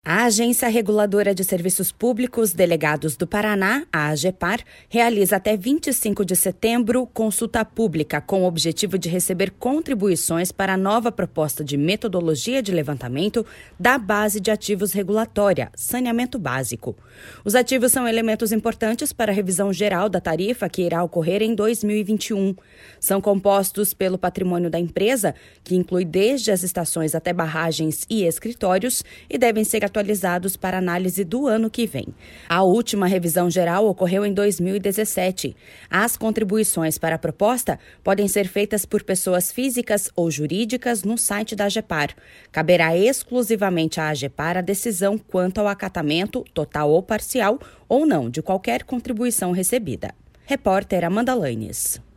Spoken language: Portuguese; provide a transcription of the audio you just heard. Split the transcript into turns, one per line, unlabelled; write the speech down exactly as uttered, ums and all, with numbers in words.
A Agência Reguladora de Serviços Públicos Delegados do Paraná, a AGEPAR, realiza até vinte e cinco de setembro consulta pública com o objetivo de receber contribuições para a nova proposta de metodologia de levantamento da base de ativos regulatória, saneamento básico. Os ativos são elementos importantes para a revisão geral da tarifa que irá ocorrer em dois mil e vinte e um. São compostos pelo patrimônio da empresa, que inclui desde as estações até barragens e escritórios, e devem ser atualizados para análise do ano que vem. A última revisão geral ocorreu em dois mil e dezessete. As contribuições para a proposta podem ser feitas por pessoas físicas ou jurídicas no site da AGEPAR. Caberá exclusivamente à AGEPAR a decisão quanto ao acatamento, total ou parcial, ou não, de qualquer contribuição recebida. Repórter Amanda Lanes.